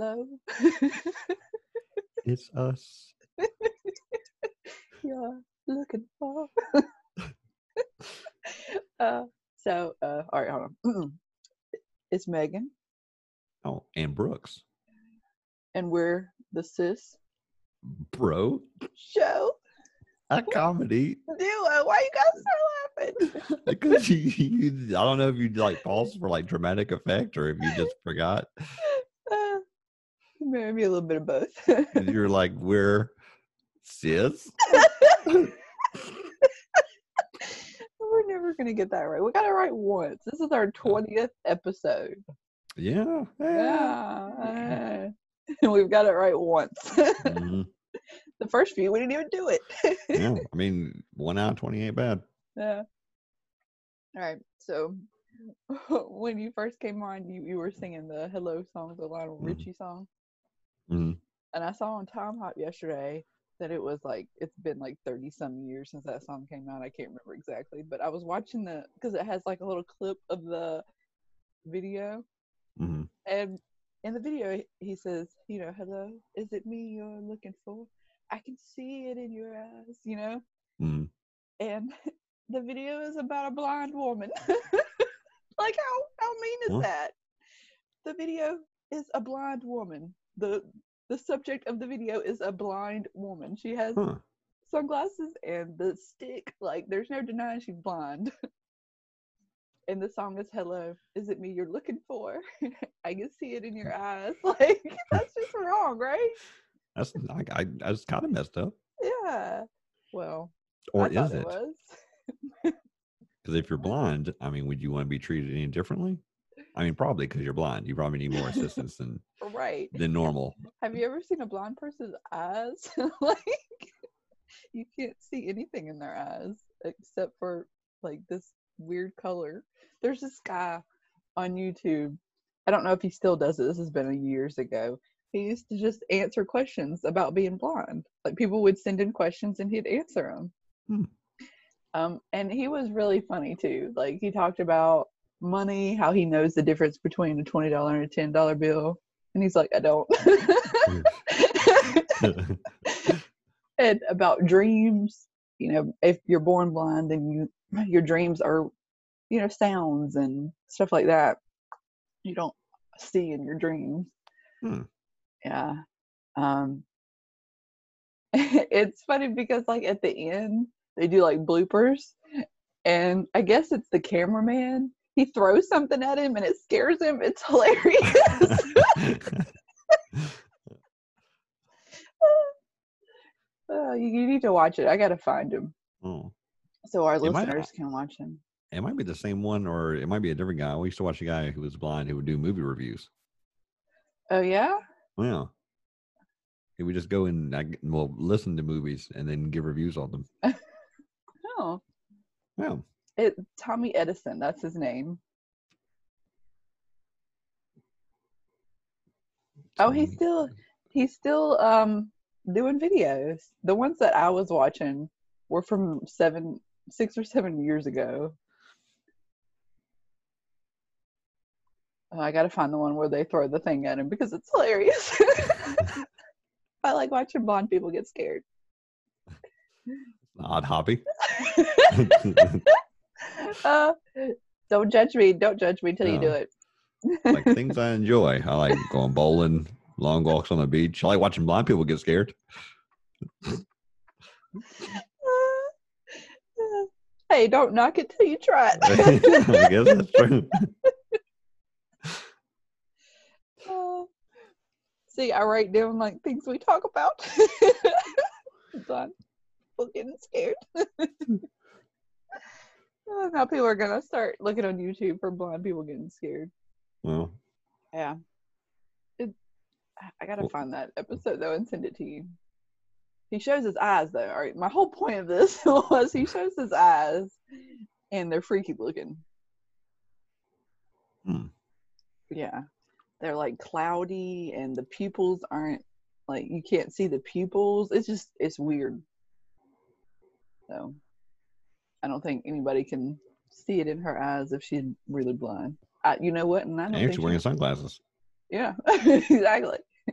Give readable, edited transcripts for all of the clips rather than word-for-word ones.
hello. It's us. You're looking for. All right, hold on. It's Megan, Oh, and Brooks. and we're the Sis Bro, Show a comedy. duo. Why you guys start laughing? Because I don't know if you like pause for like dramatic effect or if you just forgot. Maybe a little bit of both. You're like, we're sis. We're never gonna get that right. We got it right once. This is our 20th episode. Yeah. Yeah. We've got it right once. Mhm. The first few, we didn't even do it. Yeah. I mean, 1 out of 20 ain't bad. Yeah. All right. So when you first came on, you were singing the Hello song, the Lionel Richie song. Mm-hmm. And I saw on Time Hop yesterday that it was like, it's been like 30 some years since that song came out. I can't remember exactly, but I was watching because it has like a little clip of the video. Mm-hmm. And in the video, he says, hello, is it me you're looking for? I can see it in your eyes, Mm-hmm. And the video is about a blind woman. Like, how mean is that? The video is a blind woman. The subject of the video is a blind woman. She has sunglasses and the stick. Like, there's no denying she's blind. And the song is hello, is it me you're looking for? I can see it in your eyes. Like, that's just wrong, right? That's kind of messed up. Yeah. Well, or I thought is it? Was. Because if you're blind, I mean, would you want to be treated any differently? I mean, probably because you're blind. You probably need more assistance than normal. Have you ever seen a blind person's eyes? Like, you can't see anything in their eyes except for like this weird color. There's this guy on YouTube. I don't know if he still does it. This has been years ago. He used to just answer questions about being blind. Like, people would send in questions and he'd answer them. And he was really funny too. Like, he talked about money, how he knows the difference between a $20 and a $10 bill. And he's like, I don't. And about dreams, if you're born blind, then your dreams are, sounds and stuff like that. You don't see in your dreams. Yeah. It's funny because like at the end they do like bloopers, and I guess it's the cameraman. He throws something at him and it scares him. It's hilarious. You need to watch it. I gotta find him. So our listeners can watch him. It might be the same one, or it might be a different guy. We used to watch a guy who was blind who would do movie reviews. Oh yeah? Yeah. He would just go and listen to movies and then give reviews on them. Oh. Yeah. Tommy Edison, that's his name. Oh, he's still doing videos. The ones that I was watching were from 6 or 7 years ago. I gotta find the one where they throw the thing at him because it's hilarious. I like watching blonde people get scared. Odd hobby. Don't judge me. Don't judge me till you do it. Like things I enjoy. I like going bowling, long walks on the beach. I like watching blind people get scared. Hey, don't knock it till you try it. I guess that's true. See, I write down like things we talk about. Blind people getting scared. Now people are gonna start looking on YouTube for blind people getting scared. Well, yeah. I gotta find that episode though and send it to you. He shows his eyes though. All right, my whole point of this was he shows his eyes, and they're freaky looking. Yeah, they're like cloudy, and the pupils aren't like, you can't see the pupils. It's weird. So I don't think anybody can see it in her eyes if she's really blind. You know what? And I don't think she's wearing sunglasses. Yeah, exactly.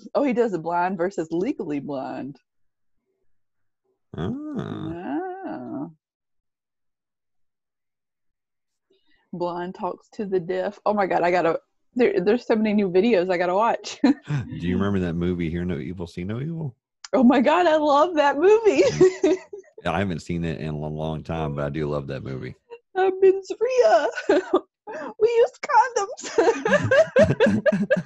Oh, he does a Blind versus Legally Blonde. Ah. Blind talks to the deaf. Oh my god, there's so many new videos I gotta watch. Do you remember that movie, Hear No Evil, See No Evil? Oh my god, I love that movie. I haven't seen it in a long time, but I do love that movie. Benzria. We used condoms.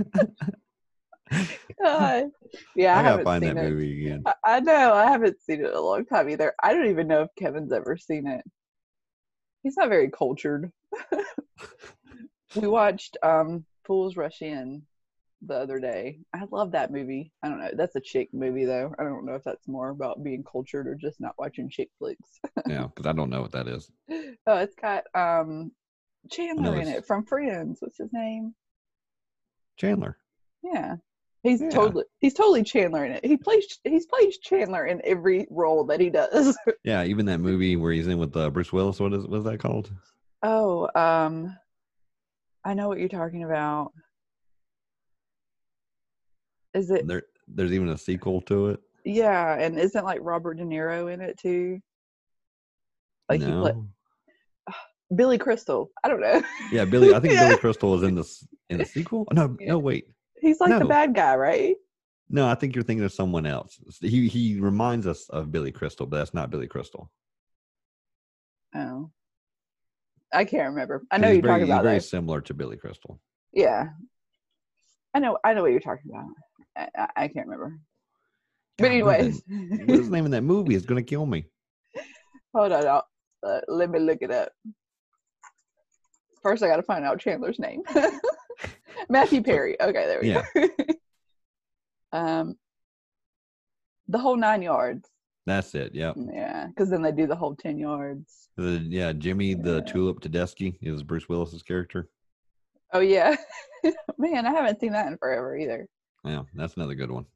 God. Yeah, I gotta haven't find seen that it. movie again. I know, I haven't seen it in a long time either. I don't even know if Kevin's ever seen it. He's not very cultured. We watched Fools Rush In the other day. I love that movie. I don't know. That's a chick movie though. I don't know if that's more about being cultured or just not watching chick flicks. Yeah, because I don't know what that is. Oh, it's got Chandler in it from Friends. What's his name? Chandler. Yeah. He's totally Chandler in it. He's plays Chandler in every role that he does. Yeah, even that movie where he's in with Bruce Willis. What is that called? Oh, I know what you're talking about. Is it there's even a sequel to it? Yeah, and isn't like Robert De Niro in it too? Like no. Billy Crystal. I don't know. Yeah, Billy. I think Billy Crystal was in the sequel. No, no, wait. He's like the bad guy, right? No, I think you're thinking of someone else. He reminds us of Billy Crystal, but that's not Billy Crystal. Oh, I can't remember. I know you're talking about. He's very similar to Billy Crystal. Yeah, I know what you're talking about. I can't remember. But anyways, what is the name of that movie? It's gonna kill me. Hold on, let me look it up. First, I got to find out Chandler's name. Matthew Perry. Okay, there we go. The Whole 9 Yards. That's it. Yep. Yeah, because then they do the whole 10 yards. Jimmy the Tulip Tedeschi is Bruce Willis's character. Oh yeah, man, I haven't seen that in forever either. Yeah, that's another good one.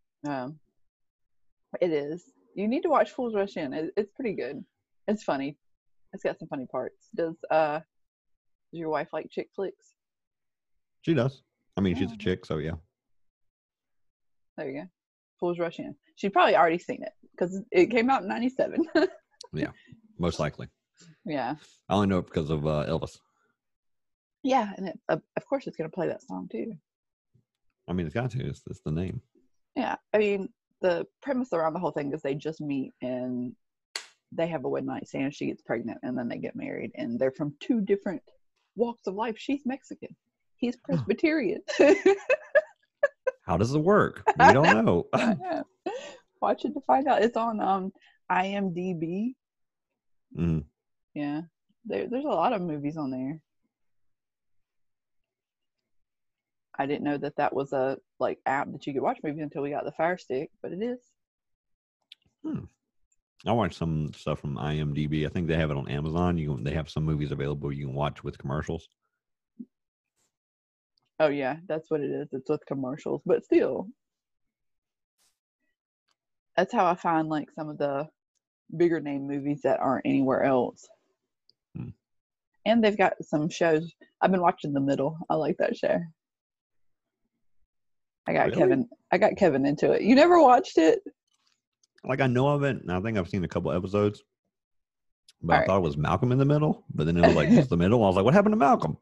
It is. You need to watch Fools Rush In. It's pretty good. It's funny. It's got some funny parts. Does your wife like chick flicks? She does. I mean, she's a chick, so yeah. There you go. Fools Rush In. She'd probably already seen it because it came out in '97. Yeah, most likely. Yeah. I only know it because of Elvis. Yeah, and of course it's going to play that song too. I mean, it's got to. It's the name. Yeah, I mean, the premise around the whole thing is they just meet and they have a one night stand. She gets pregnant and then they get married, and they're from two different walks of life. She's Mexican. He's Presbyterian. How does it work? We don't know. Watch it to find out. It's on IMDb. Mm-hmm. Yeah, there's a lot of movies on there. I didn't know that was a app that you could watch movies until we got the Fire Stick, but it is. I watched some stuff from IMDb. I think they have it on Amazon. They have some movies available you can watch with commercials. Oh yeah, that's what it is. It's with commercials, but still, that's how I find some of the bigger name movies that aren't anywhere else. And they've got some shows. I've been watching The Middle. I like that show. I got Kevin into it. You never watched it? I know of it, and I think I've seen a couple episodes. But I thought it was Malcolm in the Middle. But then it was just the middle. I was like, what happened to Malcolm?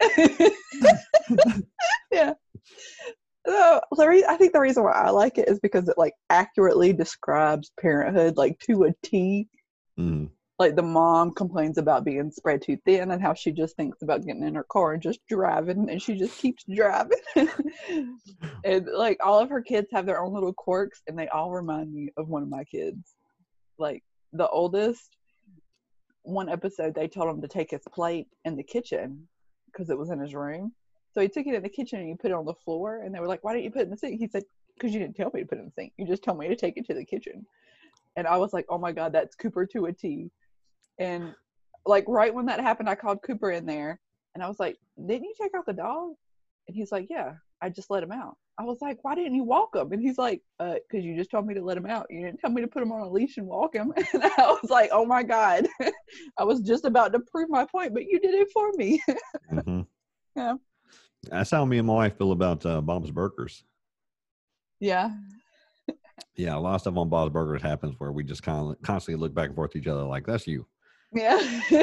Yeah. So I think the reason why I like it is because it accurately describes parenthood to a T. Mm-hmm. The mom complains about being spread too thin and how she just thinks about getting in her car and just driving, and she just keeps driving. And all of her kids have their own little quirks, and they all remind me of one of my kids. The oldest, one episode they told him to take his plate in the kitchen because it was in his room. So he took it in the kitchen and he put it on the floor, and they were like, why didn't you put it in the sink? He said, because you didn't tell me to put it in the sink. You just told me to take it to the kitchen. And I was like, oh my God, that's Cooper to a T. And right when that happened, I called Cooper in there and I was like, didn't you check out the dog? And he's like, yeah, I just let him out. I was like, why didn't you walk him? And he's like, because you just told me to let him out. You didn't tell me to put him on a leash and walk him. And I was like, oh my God, I was just about to prove my point, but you did it for me. Mm-hmm. Yeah. That's how me and my wife feel about Bob's Burgers. Yeah. Yeah, a lot of stuff on Bob's Burgers happens where we just constantly look back and forth to each other like, that's you. Yeah.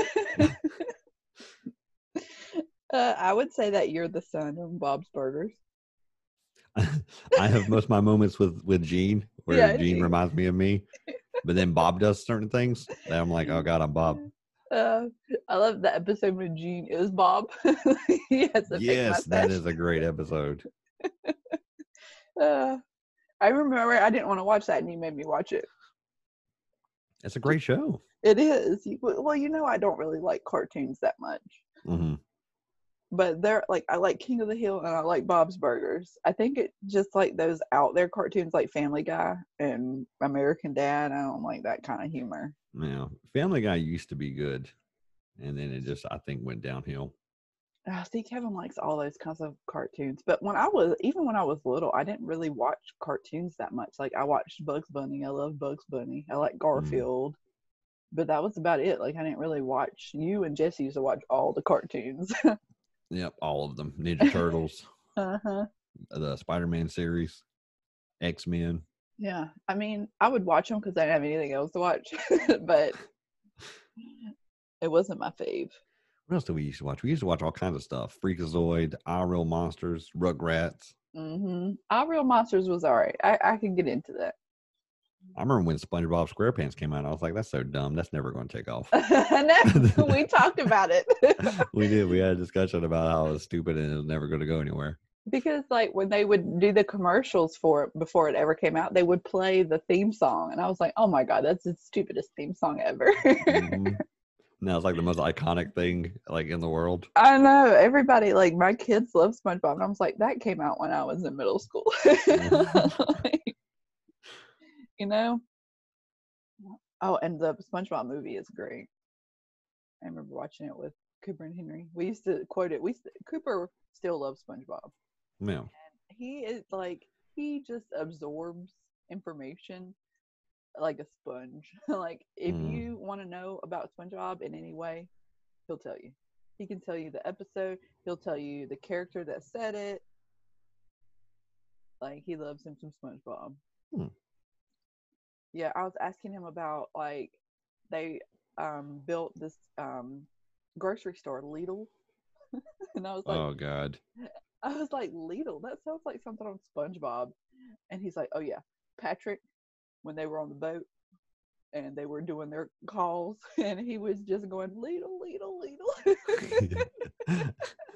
I would say that you're the son of Bob's Burgers. I have most of my moments with Gene, where Gene reminds me of me, but then Bob does certain things that I'm like, oh God, I'm Bob. I love the episode when Gene is Bob. Yes, that is a great episode. I remember I didn't want to watch that, and you made me watch it. It's a great show. It is. Well, I don't really like cartoons that much. Mm-hmm. But they're like, I like King of the Hill and I like Bob's Burgers. I think it just like those out there cartoons like Family Guy and American Dad. I don't like that kind of humor. Yeah, Family Guy used to be good, and then it just, I think, went downhill. See, Kevin likes all those kinds of cartoons. But when I was little, I didn't really watch cartoons that much. Like, I watched Bugs Bunny. I love Bugs Bunny. I like Garfield. But that was about it. Like, I didn't really watch. You and Jesse used to watch all the cartoons. Yep, all of them. Ninja Turtles. Uh-huh. The Spider-Man series. X-Men. Yeah. I mean, I would watch them because I didn't have anything else to watch. But it wasn't my fave. What else did we used to watch? We used to watch all kinds of stuff. Freakazoid, Our Real Monsters, Rugrats. Mm-hmm. Our Real Monsters was all right. I can get into that. I remember when SpongeBob SquarePants came out, I was like, that's so dumb. That's never going to take off. No, we talked about it. We did. We had a discussion about how it was stupid and it was never going to go anywhere. Because, like, when they would do the commercials for it before it ever came out, they would play the theme song. And I was like, oh my God, that's the stupidest theme song ever. Mm-hmm. Now it's like the most iconic thing, like, in the world. I know. Everybody, like, my kids love SpongeBob. And I was like, that came out when I was in middle school. Like, Oh, and the SpongeBob movie is great. I remember watching it with Cooper and Henry. We used to quote it. Cooper still loves SpongeBob. Yeah. And he is like, he just absorbs information like a sponge. Like, if you want to know about SpongeBob in any way, he'll tell you. He can tell you the episode. He'll tell you the character that said it. Like, he loves him some SpongeBob. Yeah, I was asking him about, like, they built this grocery store, Lidl. And I was like, oh God. I was like, Lidl? That sounds like something on SpongeBob. And he's like, oh yeah, Patrick, when they were on the boat and they were doing their calls, and he was just going, Lidl, Lidl, Lidl.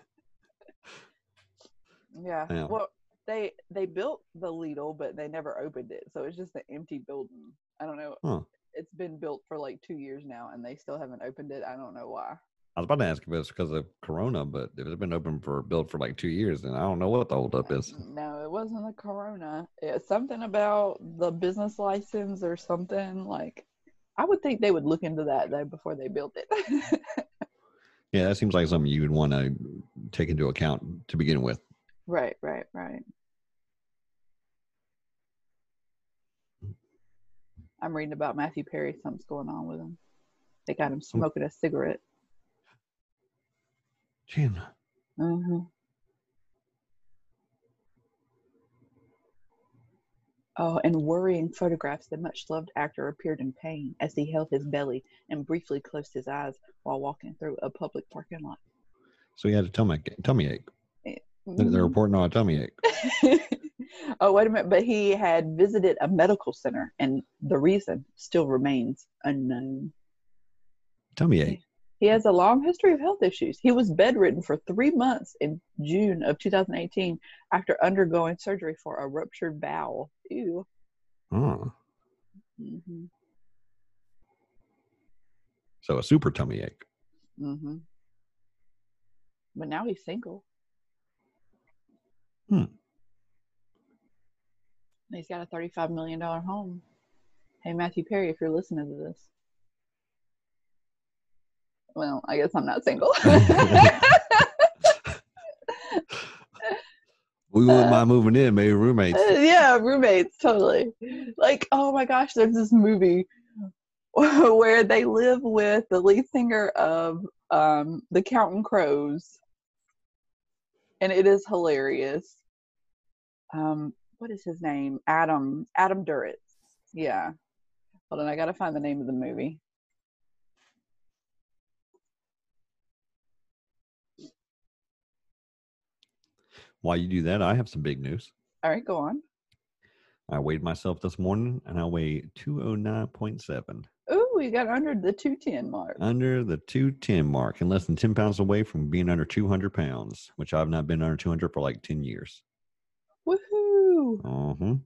Yeah. Well, they built the Lidl, but they never opened it, so it's just an empty building. I don't know. Huh. It's been built for like 2 years now, and they still haven't opened it. I don't know why. I was about to ask if it's because of Corona, but if it's been built for like 2 years, then I don't know what the holdup is. No, it wasn't the Corona. It's something about the business license or something. Like, I would think they would look into that though before they built it. Yeah, that seems like something you would want to take into account to begin with. Right. I'm reading about Matthew Perry. Something's going on with him. They got him smoking a cigarette. Jim. Mm-hmm. Oh, and worrying photographs, the much-loved actor appeared in pain as he held his belly and briefly closed his eyes while walking through a public parking lot. So he had a tummy ache. Mm-hmm. They're reporting on a tummy ache. Oh, wait a minute. But he had visited a medical center, and the reason still remains unknown. Tummy ache. He has a long history of health issues. He was bedridden for 3 months in June of 2018 after undergoing surgery for a ruptured bowel. Ew. Oh. Mm-hmm. So a super tummy ache. Mm-hmm. But now he's single. He's got a $35 million home. Hey, Matthew Perry, if you're listening to this. Well, I guess I'm not single. We wouldn't mind moving in, maybe roommates. Yeah, roommates, totally. Like, oh my gosh, there's this movie where they live with the lead singer of the Counting Crows. And it is hilarious. What what is his name? Adam Duritz. Yeah. Hold on, I gotta find the name of the movie. While you do that, I have some big news. All right, go on. I weighed myself this morning, and I weigh 209.7. Ooh, we got under the 210 mark. Under the 210 mark, and less than 10 pounds away from being under 200 pounds, which I've not been under 200 for like 10 years. Woohoo! Uh-huh.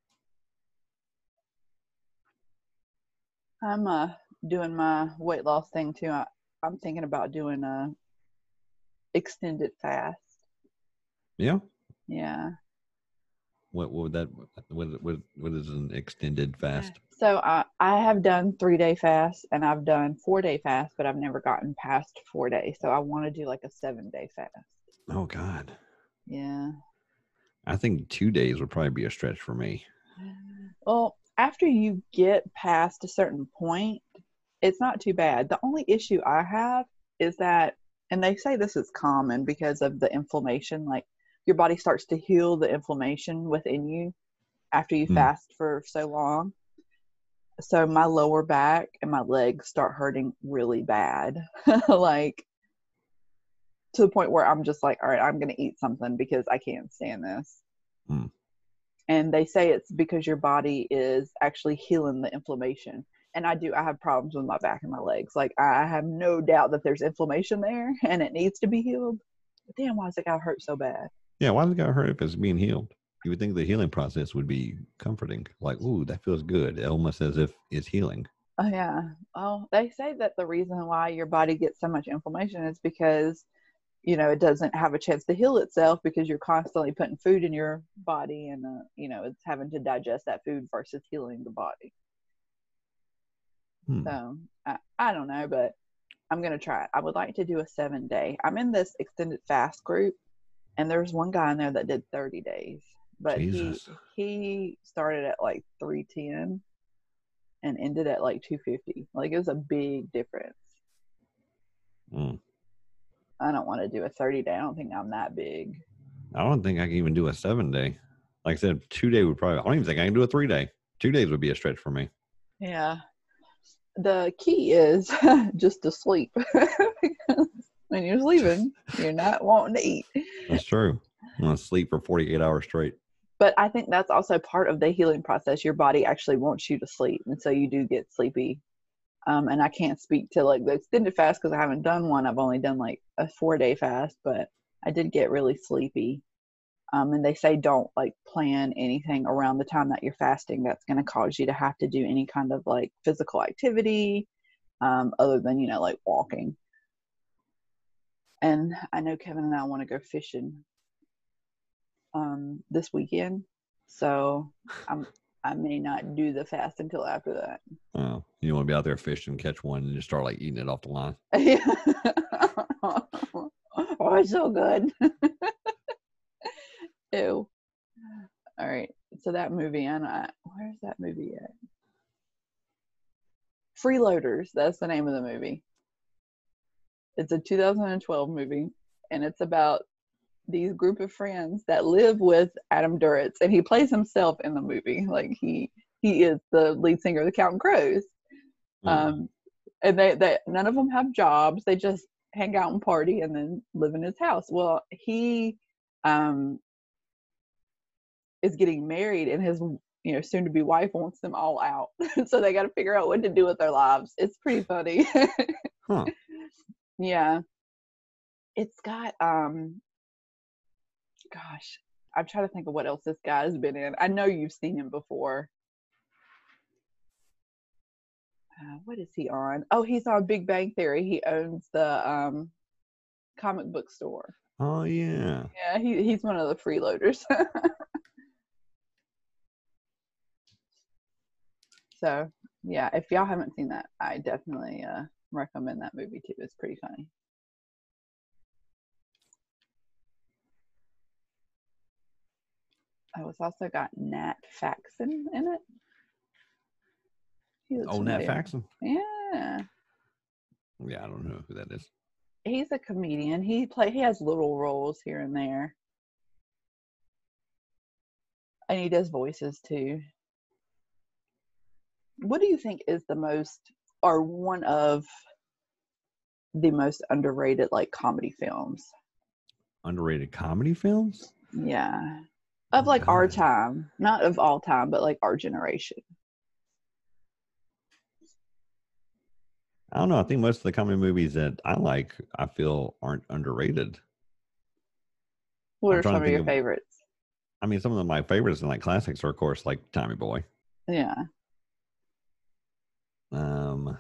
I'm doing my weight loss thing too. I'm thinking about doing a extended fast. Yeah. Yeah. What would that? What is an extended fast? So I have done 3-day fast and I've done 4-day fast, but I've never gotten past 4 days. So I want to do like a 7-day fast. Oh God. Yeah. I think 2 days would probably be a stretch for me. Well, after you get past a certain point, it's not too bad. The only issue I have is that, and they say this is common because of the inflammation, like your body starts to heal the inflammation within you after you fast for so long. So my lower back and my legs start hurting really bad. Like to the point where I'm just like, all right, I'm going to eat something because I can't stand this. And they say it's because your body is actually healing the inflammation. And I have problems with my back and my legs. Like I have no doubt that there's inflammation there and it needs to be healed. But damn, why does it got hurt so bad? Yeah, why does it got hurt if it's being healed? You would think the healing process would be comforting. Like, ooh, that feels good. Almost as if it's healing. Oh yeah. Well, they say that the reason why your body gets so much inflammation is because it doesn't have a chance to heal itself because you're constantly putting food in your body and, it's having to digest that food versus healing the body. So I don't know, but I'm going to try it. I would like to do a 7-day. I'm in this extended fast group and there's one guy in there that did 30 days, but he started at like 310 and ended at like 250. Like it was a big difference. I don't want to do a 30-day. I don't think I'm that big. I don't think I can even do a 7-day. Like I said, 2-day would probably, I don't even think I can do a 3-day. 2 days would be a stretch for me. Yeah. The key is just to sleep. Because when you're sleeping, you're not wanting to eat. That's true. I'm going to sleep for 48 hours straight. But I think that's also part of the healing process. Your body actually wants you to sleep. And so you do get sleepy. And I can't speak to like the extended fast because I haven't done one. I've only done like a 4-day fast, but I did get really sleepy. And they say don't like plan anything around the time that you're fasting that's going to cause you to have to do any kind of like physical activity other than, like walking. And I know Kevin and I want to go fishing this weekend. So I may not do the fast until after that. Oh, you want to be out there fishing, catch one, and just start like eating it off the line. Oh, it's so good. Ew. All right. So that movie, where's that movie at? Freeloaders. That's the name of the movie. It's a 2012 movie, and it's about these group of friends that live with Adam Duritz, and he plays himself in the movie. Like he is the lead singer of the Counting Crows. And they none of them have jobs. They just hang out and party and then live in his house. Well, he is getting married, and his soon to be wife wants them all out. So they got to figure out what to do with their lives. It's pretty funny. Yeah. It's got gosh, I'm trying to think of what else this guy has been in. I know you've seen him before. What is he on? Oh, he's on Big Bang Theory. He owns the comic book store. Oh yeah. Yeah, he's one of the freeloaders. So yeah, if y'all haven't seen that, I definitely recommend that movie too. It's pretty funny. Oh, it's also got Nat Faxon in it. Nat Faxon? Yeah. Yeah, I don't know who that is. He's a comedian. He has little roles here and there. And he does voices too. What do you think is the most, or one of the most underrated like comedy films? Underrated comedy films? Yeah. Of Oh, like our God. time. Not of all time, but like our generation. I don't know. I think most of the comedy movies that I like, I feel aren't underrated. What I'm are trying some to of think your of, favorites? I mean, some of my favorites and like classics are, of course, like Tommy Boy. Yeah. Um,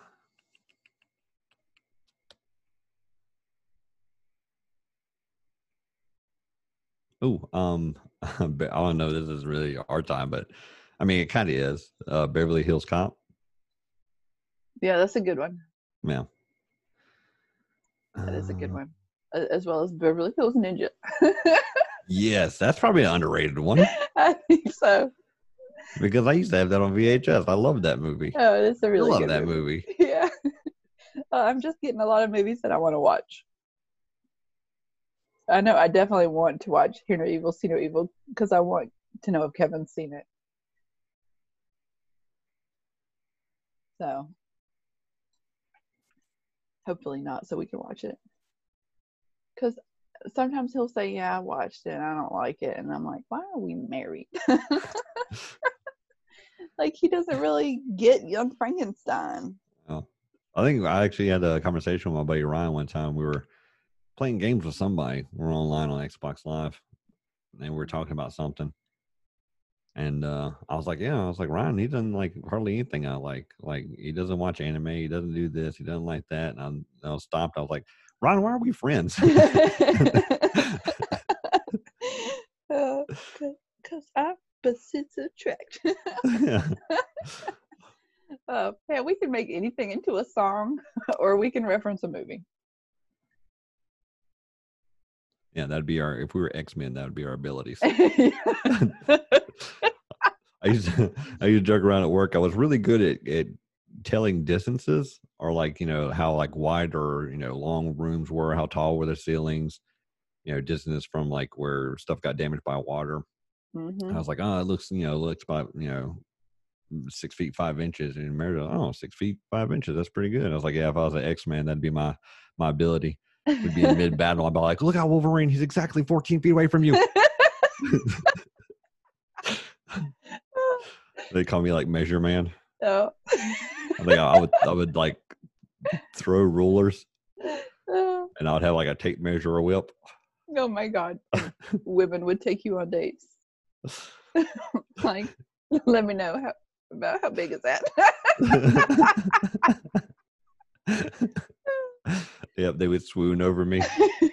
I don't know. This is really our time, but I mean, it kind of is. Beverly Hills Cop. Yeah, that's a good one. Yeah. That is a good one. As well as Beverly Hills Ninja. Yes, that's probably an underrated one I think so. because I used to have that on VHS. I love that movie. Oh, it's a I really love good that movie. movie. Yeah. I'm just getting a lot of movies that I want to watch. I know I definitely want to watch Hear No Evil, See No Evil because I want to know if Kevin's seen it. So hopefully not, so we can watch it. Because sometimes he'll say, "Yeah, I watched it, and I don't like it," and I'm like, "Why are we married?" Like he doesn't really get Young Frankenstein. Oh, I think I actually had a conversation with my buddy Ryan one time. We were playing games with somebody. We were online on Xbox Live, and we were talking about something. And I was like, yeah, I was like, Ryan, he doesn't like hardly anything I like. Like, he doesn't watch anime. He doesn't do this. He doesn't like that. And I was stopped. I was like, Ryan, why are we friends? Because opposites attract. Yeah. Yeah, we can make anything into a song, or we can reference a movie. Yeah, that'd be our, if we were X-Men, that would be our abilities. I used to joke around at work. I was really good at telling distances, or like, how like wide or, long rooms were, how tall were the ceilings, distance from like where stuff got damaged by water. Mm-hmm. I was like, oh, it looks about, 6 feet 5 inches. And Meredith, 6 feet 5 inches. That's pretty good. I was like, yeah, if I was an X-Man, that'd be my ability. Would be in mid battle. I'd be like, look out, Wolverine. He's exactly 14 feet away from you. They call me like Measure Man. Oh. I think I would like throw rulers, and I would have like a tape measure or whip. Oh my God. Women would take you on dates. Like, let me know about how big is that? Yep, they would swoon over me.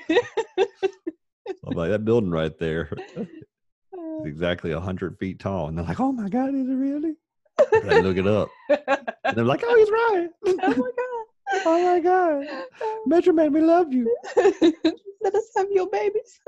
I'm like, that building right there is exactly 100 feet tall. And they're like, oh my God, is it really? I look it up. And they're like, oh, he's right. Oh my God. Oh my God. Metro Man, we love you. Let us have your babies.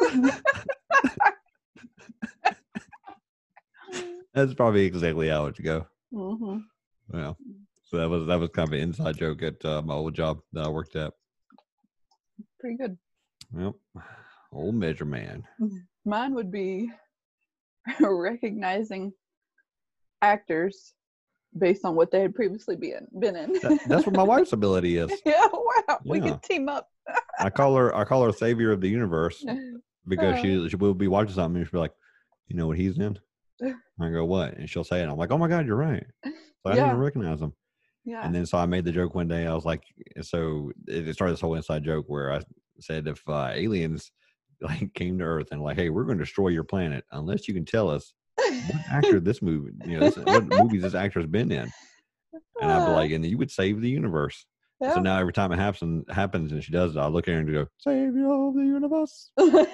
That's probably exactly how it would go. Mm-hmm. Yeah. So that was kind of an inside joke at my old job that I worked at. Pretty good. Yep. Old Measure Man. Mine would be recognizing actors based on what they had previously been in. That's what my wife's ability is. Yeah, wow. Yeah. We could team up. I call her savior of the universe, because she will be watching something and she'll be like, you know what he's in? I go, what? And she'll say it. I'm like, oh my God, you're right. So I didn't even recognize him. Yeah. And then so I made the joke one day. I was like, so it started this whole inside joke where I said, if aliens like came to Earth and like, hey, we're going to destroy your planet unless you can tell us what actor this movie, what movies this actor's been in. And I'd be like, and you would save the universe. Yeah. So now every time it happens and she does it, I look at her and go, savior of the universe.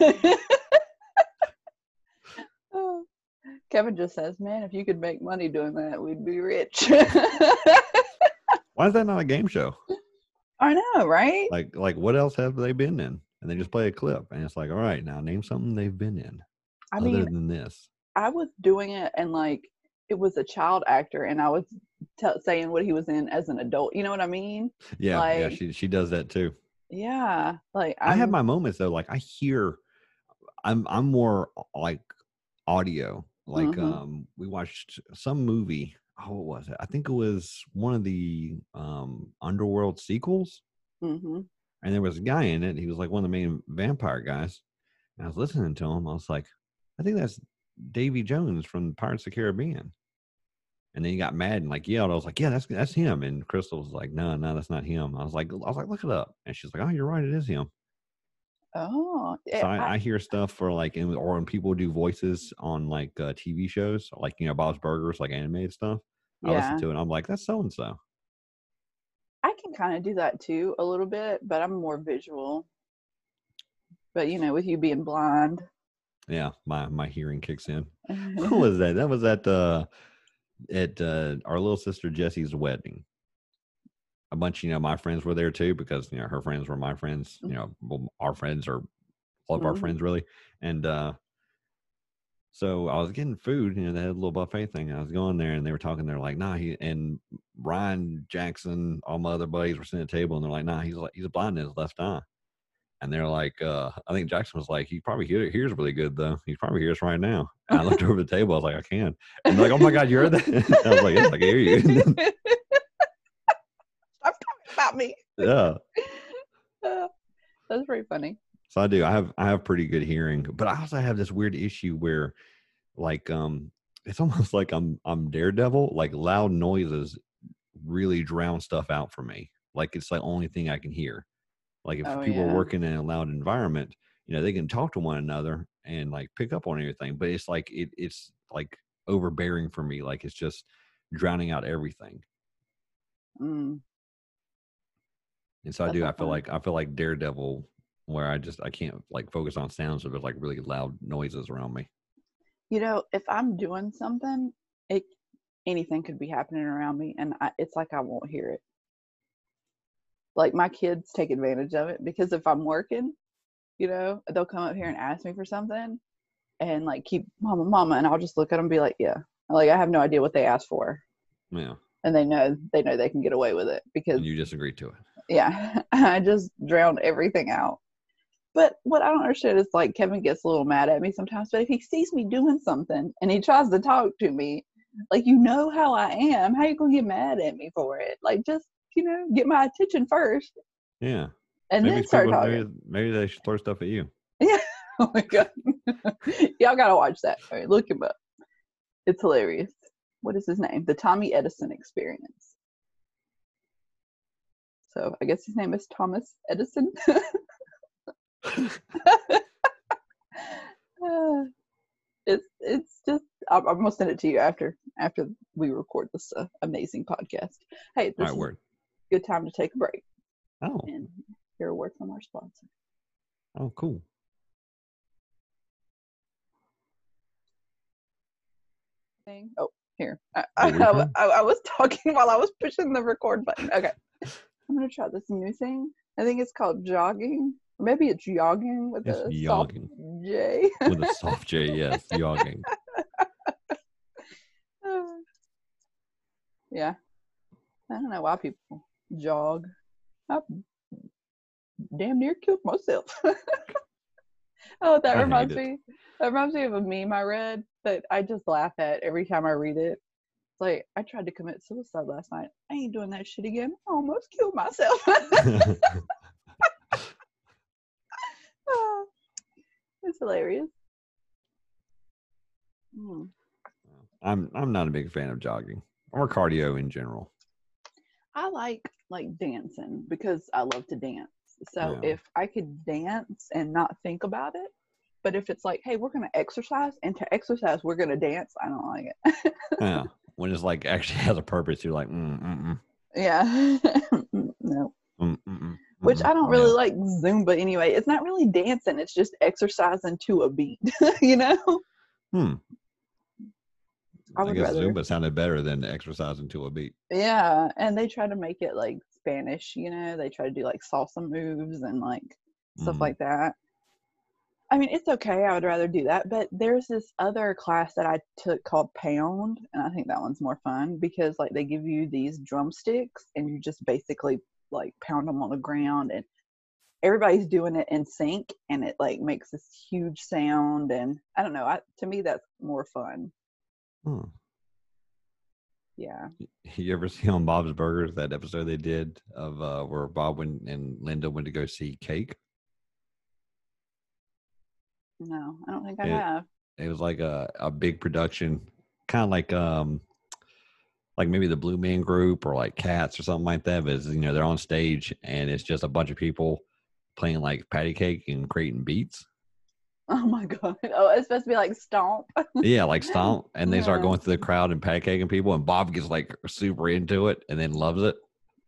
Kevin just says, man, if you could make money doing that, we'd be rich. Why is that not a game show? I know, right? Like what else have they been in? And they just play a clip and it's like, all right, now name something they've been in other than this. I was doing it and like it was a child actor and I was saying what he was in as an adult. You know what I mean? Yeah, like, yeah, she does that too. Yeah, like I have my moments though. Like I hear, I'm more like audio. Like Mm-hmm. we watched some movie. Oh, what was it? I think it was one of the Underworld sequels. Mm-hmm. And there was a guy in it. He was like one of the main vampire guys. And I was listening to him. I was like, I think that's Davy Jones from Pirates of the Caribbean. And then he got mad and like yelled. I was like, yeah, that's him. And Crystal was like, no, that's not him. I was like, look it up. And she's like, oh, you're right, it is him. Oh, So yeah, I hear stuff for like, or when people do voices on like TV shows, like Bob's Burgers, like animated stuff. I listen yeah. to it. And I'm like, that's so and so. I can kind of do that too a little bit, but I'm more visual. But with you being blind. Yeah, my hearing kicks in. What was that? That was at our little sister Jessie's wedding. A bunch, my friends were there too because her friends were my friends. Well, our friends are all of our Mm-hmm. friends really, and so I was getting food. They had a little buffet thing. I was going there, and they were talking. They're like, "Nah," and Ryan Jackson, all my other buddies were sitting at the table, and they're like, "Nah, he's blind in his left eye." And they're like, I think Jackson was like, he probably hears really good though. He probably hears right now. And I looked over the table. I was like, I can. And they're like, oh my God, you heard that? I was like, yes, I can hear you. Stop talking about me. Yeah. That's pretty funny. So I do. I have pretty good hearing, but I also have this weird issue where, like, it's almost like I'm Daredevil. Like loud noises really drown stuff out for me. Like it's the only thing I can hear. Like if Oh people are yeah. working in a loud environment, they can talk to one another and like pick up on everything. But it's like it's like overbearing for me. Like it's just drowning out everything. Mm, And so I that's do. not fun. I feel like Daredevil, where I can't like focus on sounds if there's like really loud noises around me. If I'm doing something, it anything could be happening around me, and it's like I won't hear it. Like my kids take advantage of it because if I'm working, they'll come up here and ask me for something, and like keep mama, and I'll just look at them and be like, yeah, like I have no idea what they asked for, Yeah. and they know they can get away with it because And you disagree to it. yeah, I just drowned everything out. But what I don't understand is like Kevin gets a little mad at me sometimes, but if he sees me doing something and he tries to talk to me, like how I am, how you gonna get mad at me for it? Like just, get my attention first Yeah. and Maybe then it's start people. talking. Maybe they should throw stuff at you. Yeah. Oh my god. Y'all gotta watch that. All right, look him up. It's hilarious. What is his name? The Tommy Edison Experience. So I guess his name is Thomas Edison. It's just I'm gonna send it to you after we record this amazing podcast. Hey, All this right, is word. a good time to take a break Oh. and hear a word from our sponsor. Oh, cool. Oh, here. I return? was talking while I was pushing the record button. Okay, I'm gonna try this new thing. I think it's called jogging. Maybe it's jogging with It's a soft jogging. J. With a soft J, yes, jogging. Yeah, I don't know why people jog. I damn near killed myself. Oh, that I hate reminds it. me. That reminds me of a meme I read that I just laugh at every time I read it. It's like I tried to commit suicide last night. I ain't doing that shit again. I almost killed myself. It's hilarious. Mm. I'm not a big fan of jogging or cardio in general. I like dancing because I love to dance. So Yeah. if I could dance and not think about it, but if it's like, hey, we're gonna exercise, and to exercise we're gonna dance, I don't like it. Yeah. When it's like actually has a purpose, you're like, Yeah. No. Which I don't really no. like Zumba anyway. It's not really dancing, it's just exercising to a beat, I I would guess rather. Zumba sounded better than exercising to a beat. Yeah, and they try to make it like Spanish, they try to do like salsa moves and like stuff Mm. like that. I mean, it's okay. I would rather do that. But there's this other class that I took called Pound, and I think that one's more fun because like they give you these drumsticks and you just basically like pound them on the ground, and everybody's doing it in sync, and it like makes this huge sound. And I don't know. To me, that's more fun. Huh. Yeah. You ever see on Bob's Burgers that episode they did of where Bob and Linda went to go see Cake? No, I don't think I It have. it was like a big production, kind of like maybe the Blue Man Group or like Cats or something like that. But it's, they're on stage and it's just a bunch of people playing like patty cake and creating beats. Oh my god. Oh, it's supposed to be like Stomp. Yeah, like Stomp, and they start Yeah. going through the crowd and patty caking people, and Bob gets like super into it and then loves it.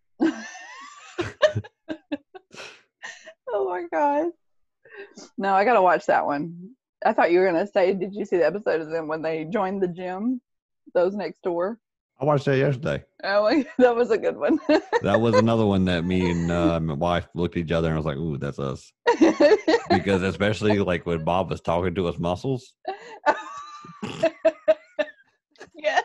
Oh my god. No, I gotta watch that one. I thought you were gonna say, did you see the episode of them when they joined the gym? Those next door. I watched that yesterday. Oh, that was a good one. That was another one that me and my wife looked at each other and was like, "Ooh, that's us." Because especially like when Bob was talking to his muscles. Yes.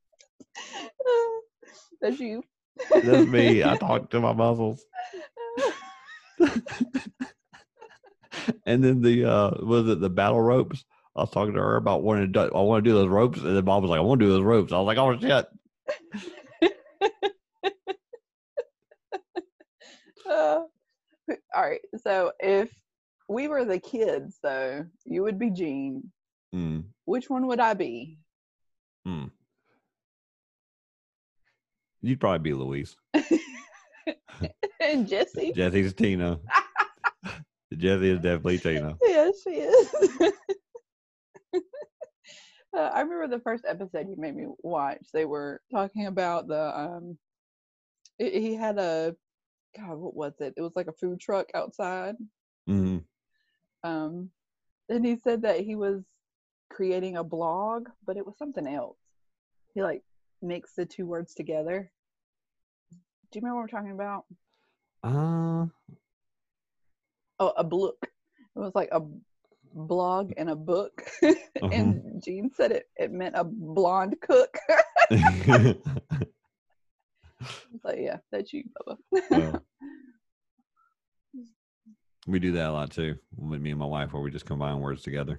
That's you. That's me. I talk to my muscles. And then was it the battle ropes? I was talking to her about I want to do those ropes, and then Bob was like, "I want to do those ropes." I was like, "Oh shit!" All right. So if we were the kids, though, you would be Gene. Mm, Which one would I be? mm. You'd probably be Louise. And Jessie. Jesse's Tina. Jessie is definitely Tina. Yes, she is. I remember the first episode you made me watch. They were talking about he had a, God, what was it? It was like a food truck outside. Mm. Um, and he said that he was creating a blog, but it was something else. He like mixed the two words together. Do you remember what we're talking about? Oh, a book. It was like a blog and a book. And Gene said it meant a blonde cook. So yeah, that's you, Bubba. Well, we do that a lot too with me and my wife, where we just combine words together.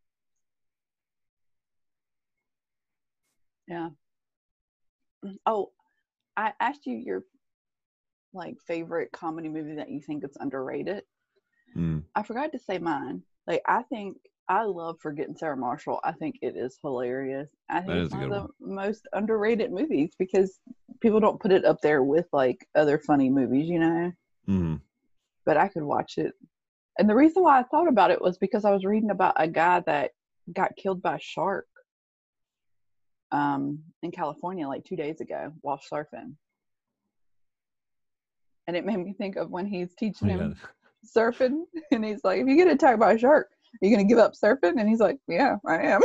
Yeah. Oh, I asked you your like favorite comedy movie that you think is underrated. Mm. I forgot to say mine. Like I think I love Forgetting Sarah Marshall. I think it is hilarious. I That think it's is a one of good the one. most underrated movies because people don't put it up there with like other funny movies, Mm. But I could watch it. And the reason why I thought about it was because I was reading about a guy that got killed by a shark in California like 2 days ago while surfing. And it made me think of when he's teaching Oh, yeah. him surfing, and he's like, "If you get attacked by a shark, are you gonna give up surfing?" And he's like, "Yeah, I am."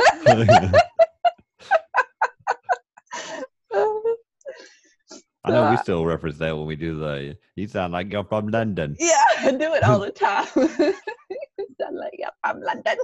I know we still reference that when we do the "You sound like you're from London." Yeah, I do it all the time. Sound like, yep, I'm London.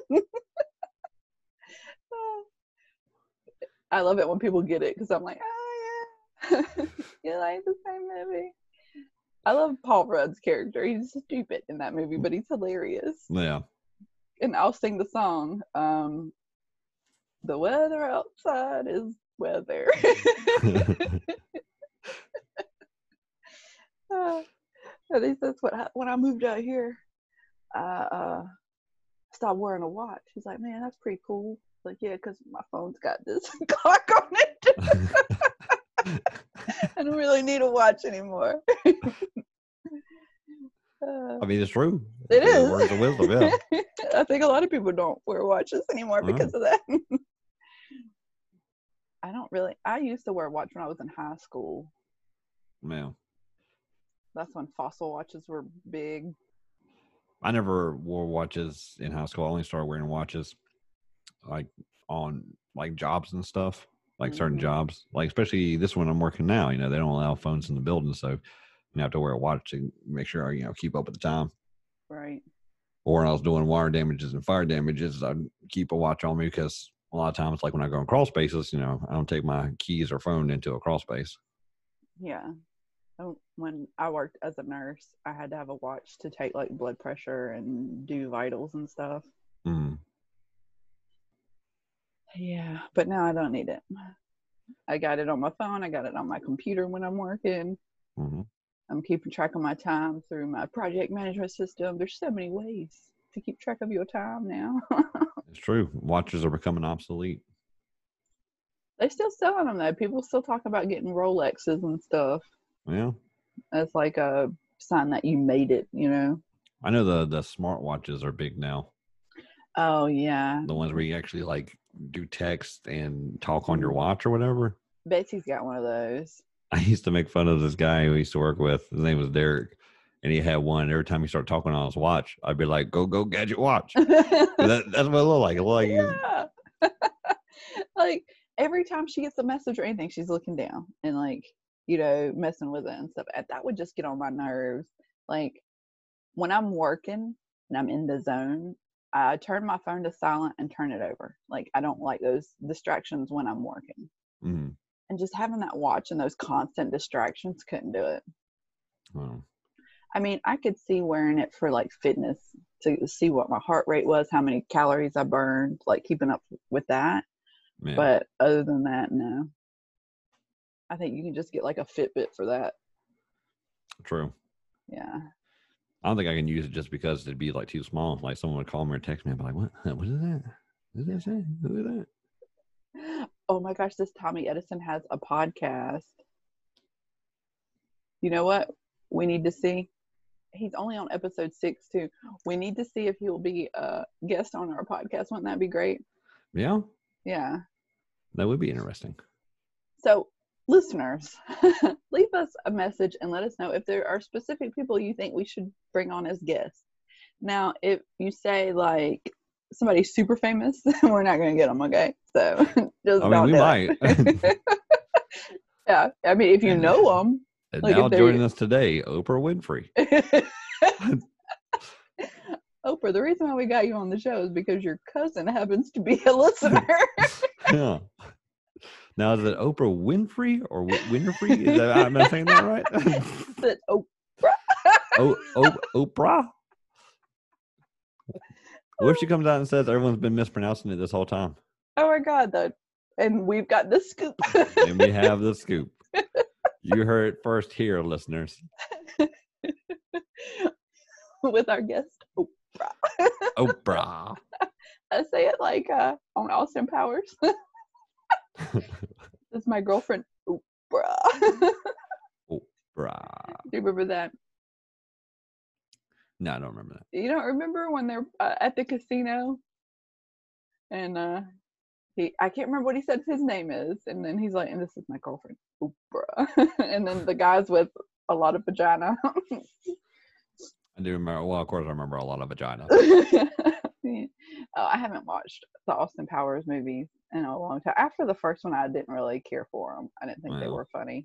I love it when people get it because I'm like, oh yeah, you like the same movie. I love Paul Rudd's character. He's stupid in that movie, but he's hilarious. Yeah. And I'll sing the song. The weather outside is weather. At least that's what when I moved out here, I stopped wearing a watch. He's like, "Man, that's pretty cool." Like, yeah, because my phone's got this clock on it. I don't really need a watch anymore. I mean, it's true. It is. Words of wisdom, yeah. I think a lot of people don't wear watches anymore because of that. I don't really. I used to wear a watch when I was in high school. Yeah. That's when Fossil watches were big. I never wore watches in high school. I only started wearing watches like on like jobs and stuff, like certain jobs, like especially this one I'm working now. They don't allow phones in the building, so you have to wear a watch to make sure I keep up with the time. Right. Or when I was doing wire damages and fire damages, I'd keep a watch on me because a lot of times, like when I go in crawl spaces, I don't take my keys or phone into a crawl space. Yeah. When I worked as a nurse, I had to have a watch to take like blood pressure and do vitals and stuff. Mm. Yeah, but now I don't need it. I got it on my phone. I got it on my computer when I'm working. Hmm. I'm keeping track of my time through my project management system. There's so many ways to keep track of your time now. It's true. Watches are becoming obsolete. They still selling them though. People still talk about getting Rolexes and stuff. Yeah. That's like a sign that you made it, you know? I know the smartwatches are big now. Oh yeah. The ones where you actually like do text and talk on your Mm. watch or whatever. Betsy's got one of those. I used to make fun of this guy who I used to work with. His name was Derek. And he had one. Every time he started talking on his watch, I'd be like, go gadget watch. That's what it looked like. It looked like he was, Yeah. Like every time she gets a message or anything, she's looking down and like, you know, messing with it and stuff. And that would just get on my nerves. Like when I'm working and I'm in the zone, I turn my phone to silent and turn it over. Like I don't like those distractions when I'm working. mm, And just having that watch and those constant distractions couldn't do it. well, I mean, I could see wearing it for like fitness to see what my heart rate was, how many calories I burned, like keeping up with that. yeah, But other than that, no. I think you can just get like a Fitbit for that. true. Yeah. I don't think I can use it just because it'd be like too small. Like someone would call me or text me. I'd be like, what? What is that? What does that say? Who is that? Oh my gosh, this Tommy Edison has a podcast. You know what? We need to see. He's only on episode 6 too. We need to see if he'll be a guest on our podcast. Wouldn't that be great? Yeah, Yeah. that would be interesting. So, listeners, leave us a message and let us know if there are specific people you think we should bring on as guests. Now, if you say like somebody super famous, we're not going to get them, okay? So, just I mean, don't we do might. it. Yeah, I mean, if you know them, And like now if they're joining us today, Oprah Winfrey. Oprah, the reason why we got you on the show is because your cousin happens to be a listener. Yeah. Now is it Oprah Winfrey or Winfrey? Is that am I saying that right? But Oprah. What if she comes out and says everyone's been mispronouncing it this whole time? oh my God, though. And we've got the scoop. And we have the scoop. You heard it first here, listeners. With our guest, Oprah. Oprah. I say it like on Austin Powers. This is my girlfriend, Oprah. Oprah. Do you remember that? No, I don't remember that. You don't remember when they're at the casino? And I can't remember what he said his name is. And then he's like, and this is my girlfriend, Oprah. And then the guys with a lot of vagina. I do remember. Well, of course, I remember a lot of vagina. Oh, I haven't watched the Austin Powers movies in a long time. After the first one, I didn't really care for them. I didn't think they Well. were funny.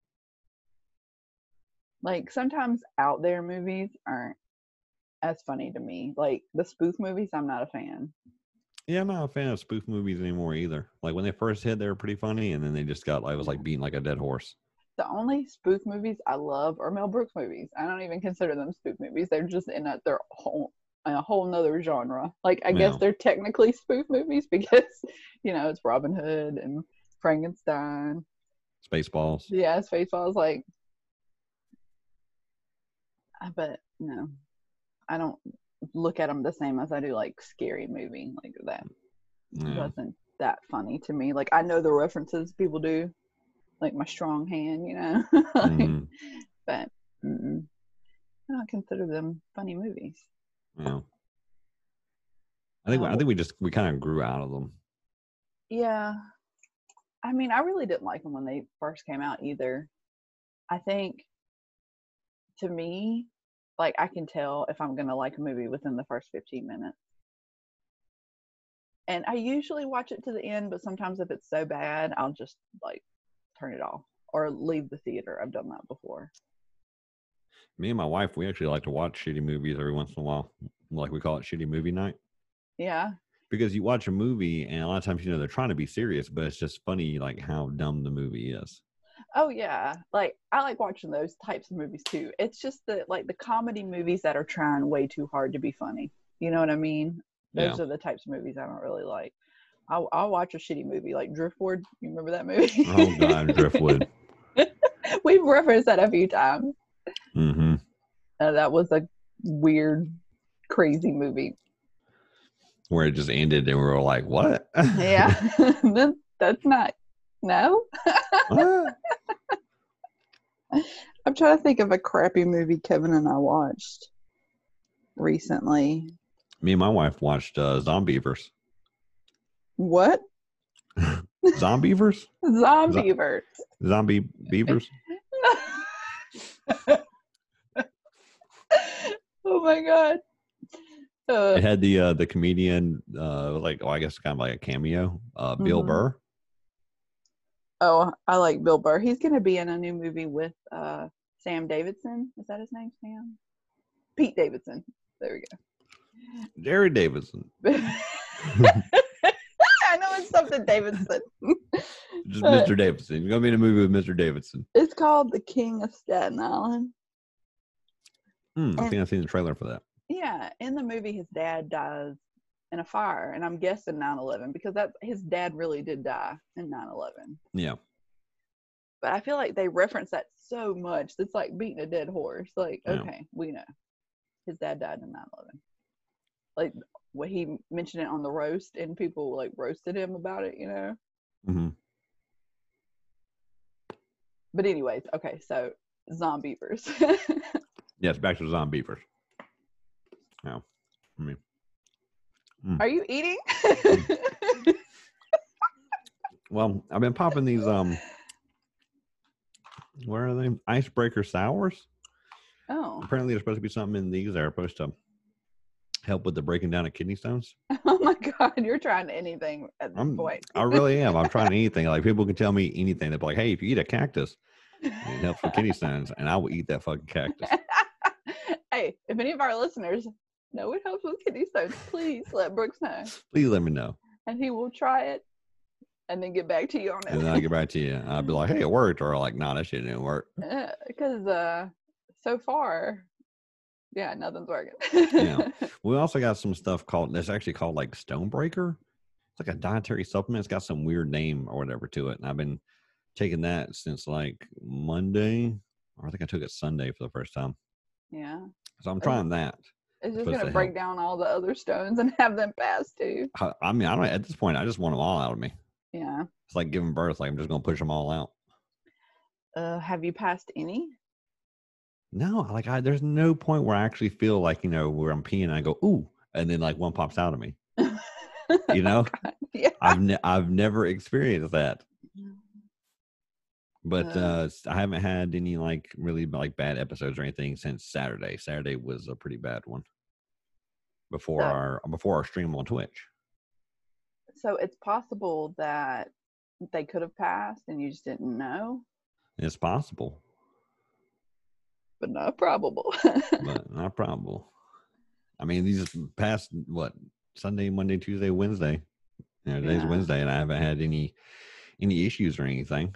Like sometimes out there movies aren't as funny to me. Like the spoof movies, I'm not a fan. Yeah, I'm not a fan of spoof movies anymore either. Like when they first hit, they were pretty funny, and then they just got like it was like beating like a dead horse. The only spoof movies I love are Mel Brooks movies. I don't even consider them spoof movies. They're just in a whole nother genre. Like I guess Yeah. they're technically spoof movies because it's Robin Hood and Frankenstein. Spaceballs. Yeah, Spaceballs. Like, but no, I don't look at them the same as I do like Scary Movie. Like that Yeah. wasn't that funny to me. Like I know the references people do, like My Strong Hand, like, Mhm. but I don't consider them funny movies. Yeah. I think we kind of grew out of them. Yeah, I mean, I really didn't like them when they first came out either. I think, to me, like I can tell if I'm gonna like a movie within the first 15 minutes. And I usually watch it to the end, but sometimes if it's so bad, I'll just like turn it off or leave the theater. I've done that before. Me and my wife, we actually like to watch shitty movies every once in a while. Like we call it shitty movie night. Yeah. Because you watch a movie and a lot of times, they're trying to be serious, but it's just funny, like how dumb the movie is. Oh yeah. Like I like watching those types of movies too. It's just the comedy movies that are trying way too hard to be funny. You know what I mean? Those Yeah. are the types of movies I don't really like. I'll watch a shitty movie like Driftwood. You remember that movie? Oh God, Driftwood. We've referenced that a few times. Mm-hmm. That was a weird, crazy movie. Where it just ended, and we were like, "What?" Yeah, that's not. No. What? I'm trying to think of a crappy movie Kevin and I watched recently. Me and my wife watched Zombievers. What? Zombievers? Zombievers. Zombie Beavers? Oh my god. It had the comedian, I guess kind of like a cameo, Bill Burr. Oh, I like Bill Burr. He's going to be in a new movie with Sam Davidson. Is that his name, Sam? Pete Davidson. There we go. Jerry Davidson. I know it's something Davidson. Just Mr. Davidson. You're going to be in a movie with Mr. Davidson. It's called The King of Staten Island. I think I've seen the trailer for that. Yeah, in the movie, his dad dies in a fire, and I'm guessing 9/11 because his dad really did die in 9/11. Yeah. But I feel like they reference that so much. It's like beating a dead horse. Like, okay, we know his dad died in 9/11. Like, when he mentioned it on the roast, and people like roasted him about it, you know. Mm-hmm. But anyways, okay, so Zombievers. Yes, back to Zombievers. Yeah. I mean, Are you eating? Well, I've been popping these where are they? Icebreaker sours. Oh. Apparently there's supposed to be something in these that are supposed to help with the breaking down of kidney stones. Oh my god, you're trying anything at this point. I really am. I'm trying anything. Like people can tell me anything. They're like, hey, if you eat a cactus, it helps with kidney stones, and I will eat that fucking cactus. Hey, if any of our listeners know it helps with kidney stones, please let Brooks know. Please let me know. And he will try it and then get back to you on it. And then I'll get back to you. I'll be like, hey, it worked. Or like, nah, that shit didn't work. Because so far, yeah, nothing's working. Yeah. We also got some stuff that's actually called like Stonebreaker. It's like a dietary supplement. It's got some weird name or whatever to it. And I've been taking that since like Monday. Or I think I took it Sunday for the first time. Yeah. So I'm trying that. It's just going to break down all the other stones and have them pass too. I mean, I don't, at this point, I just want them all out of me. Yeah. It's like giving birth. Like I'm just going to push them all out. Have you passed any? No, like there's no point where I actually feel like, where I'm peeing and I go, ooh, and then like one pops out of me. You know? Yeah. I've never experienced that. But I haven't had any like really like bad episodes or anything since Saturday. Saturday was a pretty bad one. Before our stream on Twitch. So it's possible that they could have passed and you just didn't know. It's possible. But not probable. But not probable. I mean, these past Sunday, Monday, Tuesday, Wednesday. Today's Wednesday, and I haven't had any issues or anything.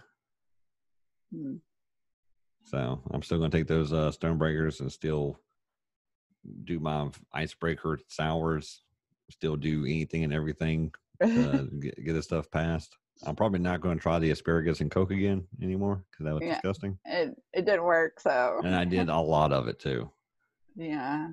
So I'm still going to take those Stonebreakers and still do my icebreaker sours. Still do anything and everything to get this stuff passed. I'm probably not going to try the asparagus and Coke again anymore because that was disgusting. It didn't work, so. And I did a lot of it too. Yeah.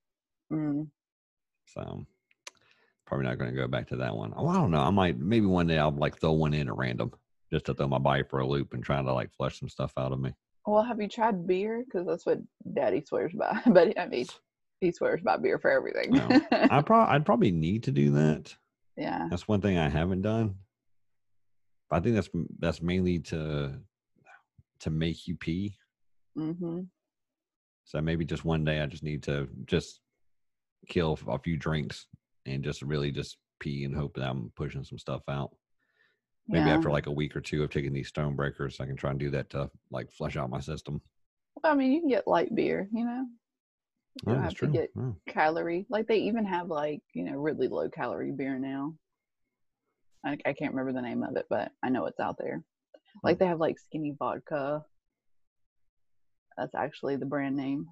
So probably not going to go back to that one. Oh, I don't know. Maybe one day I'll like throw one in at random just to throw my body for a loop and try to like flush some stuff out of me. Well, have you tried beer? Because that's what Daddy swears by. But I mean, he swears by beer for everything. No. I'd probably need to do that. Yeah. That's one thing I haven't done. But I think that's mainly to make you pee. Mm-hmm. So maybe just one day I just need to just kill a few drinks and just really just pee and hope that I'm pushing some stuff out. Maybe after like a week or two of taking these Stonebreakers, I can try and do that to like flush out my system. Well, I mean, you can get light beer, You don't have to get calorie. Like they even have like, really low calorie beer now. I can't remember the name of it, but I know it's out there. Like they have like Skinny Vodka. That's actually the brand name.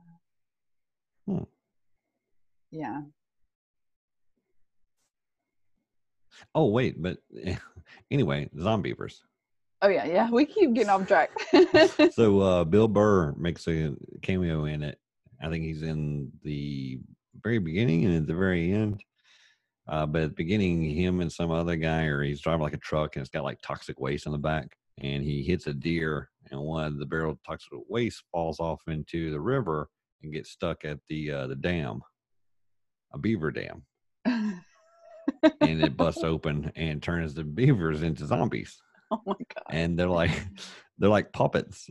Yeah. Oh wait, but anyway, Zombievers. Oh yeah, we keep getting off track. So Bill Burr makes a cameo in it. I think he's in the very beginning and at the very end. But at the beginning, him and some other guy, or he's driving like a truck and it's got like toxic waste on the back, and he hits a deer, and one of the barrel of toxic waste falls off into the river and gets stuck at the dam, a beaver dam, and it busts open and turns the beavers into zombies. Oh my god! And they're like puppets.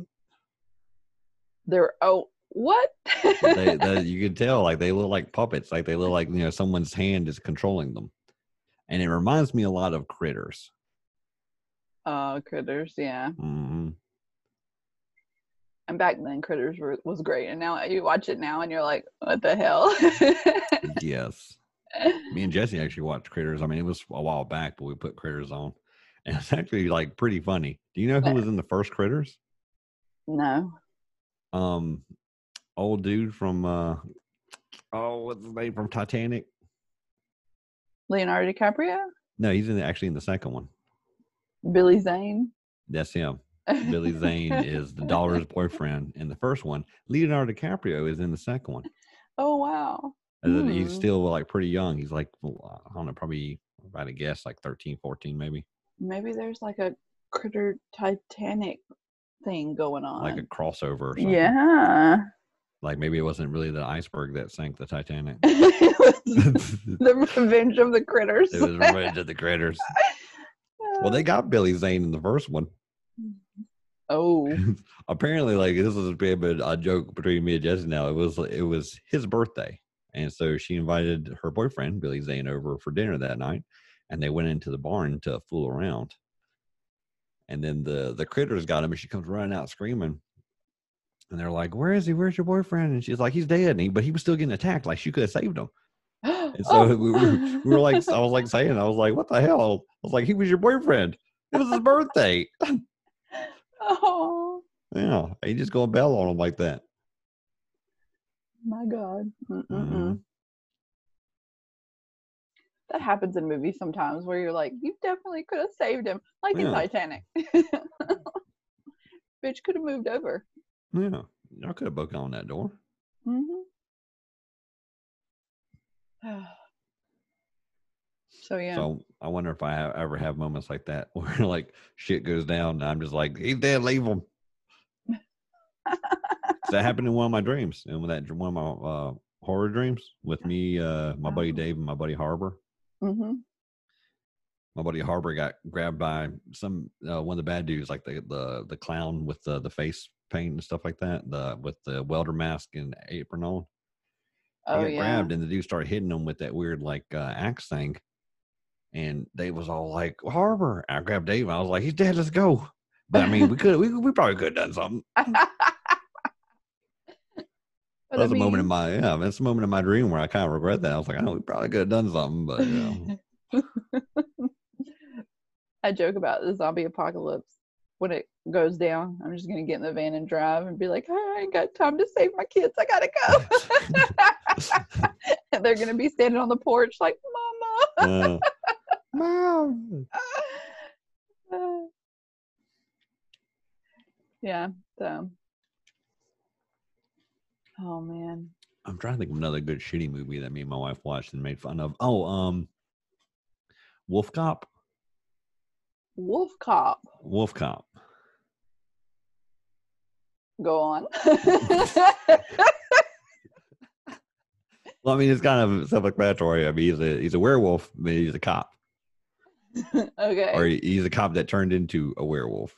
What? You can tell like they look like puppets, like they look like someone's hand is controlling them, and it reminds me a lot of Critters. Critters, yeah. Mm-hmm. And back then, Critters was great, and now you watch it now, and you're like, what the hell? Yes. Me and Jesse actually watched Critters. I mean, it was a while back, but we put Critters on, and it's actually like pretty funny. Do you know who was in the first Critters? No. Old dude from what's his name from Titanic? Leonardo DiCaprio? No, he's actually in the second one. Billy Zane? That's him. Billy Zane is the daughter's boyfriend in the first one. Leonardo DiCaprio is in the second one. Oh wow. He's still like pretty young. He's like, I don't know, probably, if I had to guess, like 13, 14 maybe. Maybe there's like a Critter Titanic thing going on. Like a crossover or something. Yeah. Like maybe it wasn't really the iceberg that sank the Titanic. It was the Revenge of the Critters. It was Revenge of the Critters. Well, they got Billy Zane in the first one. Oh. Apparently, like this is a joke between me and Jesse now. It was his birthday, and so she invited her boyfriend Billy Zane over for dinner that night, and they went into the barn to fool around. And then the critters got him, and she comes running out screaming. And they're like, "Where is he? Where's your boyfriend?" And she's like, "He's dead." But he was still getting attacked. Like she could have saved him. And so we were like, I was like saying, I was like, "What the hell?" I was like, "He was your boyfriend. It was his birthday." Oh. Yeah, he just go bail on him like that. My God. That happens in movies sometimes where you're like, you definitely could have saved him, like in Titanic. Bitch could have moved over. Yeah, I could have broke on that door. So yeah. So I wonder if I ever have moments like that where like shit goes down and I'm just like, he's dead, leave him. That happened in one of my dreams, and one of my horror dreams with me, my buddy Dave, and my buddy Harbor. My buddy Harbor got grabbed by one of the bad dudes, like the clown with the face paint and stuff like that, with the welder mask and apron on. He got grabbed, and the dude started hitting him with that weird like axe thing. And Dave was all like, "Harbor!" I grabbed Dave, and I was like, "He's dead. Let's go." But I mean, we probably could have done something. That's a moment in my dream where I kind of regret that. I was like, we probably could have done something, but I joke about the zombie apocalypse. When it goes down, I'm just gonna get in the van and drive and be like, I ain't got time to save my kids. I gotta go. And they're gonna be standing on the porch like, Mama. Mom. Yeah. So. Oh man. I'm trying to think of another good shitty movie that me and my wife watched and made fun of. Wolf Cop. Wolf Cop. Wolf Cop. Go on. Well, I mean, it's kind of self-explanatory. I mean, he's a werewolf, but he's a cop. Okay. Or he's a cop that turned into a werewolf.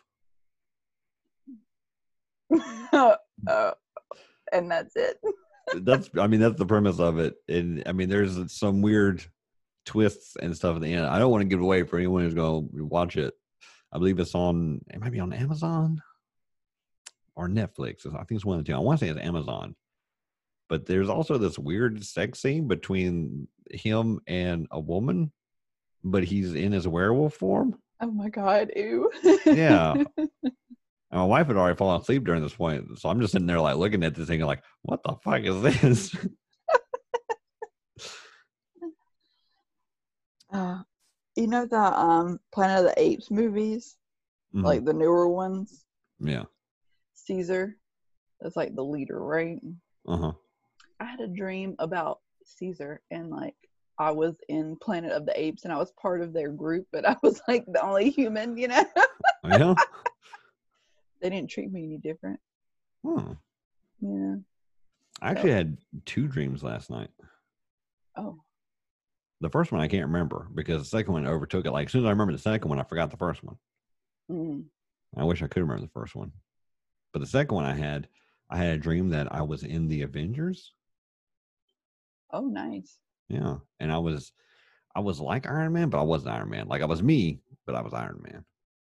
And that's it. That's the premise of it. And I mean, there's some weird twists and stuff at the end. I don't want to give it away for anyone who's going to watch it. I believe it might be on Amazon or Netflix. I think it's one of the two. I want to say it's Amazon. But there's also this weird sex scene between him and a woman, but he's in his werewolf form. Oh my God, ew. Yeah. And my wife had already fallen asleep during this point. So I'm just sitting there like looking at this thing and like, what the fuck is this? You know the Planet of the Apes movies, Mhm. like the newer ones. Yeah. Caesar, that's like the leader, right? Uh-huh. I had a dream about Caesar, and like I was in Planet of the Apes, and I was part of their group, but I was like the only human, you know. Yeah. They didn't treat me any different. Hmm. Yeah. I actually So, had 2 dreams last night. oh, The first one I can't remember because the second one overtook it. Like as soon as I remember the second one, I forgot the first one. mm. I wish I could remember the first one. But the second one I had a dream that I was in the Avengers. Oh, nice. Yeah. And I was like Iron Man, but I wasn't Iron Man. Like I was me, but I was Iron Man.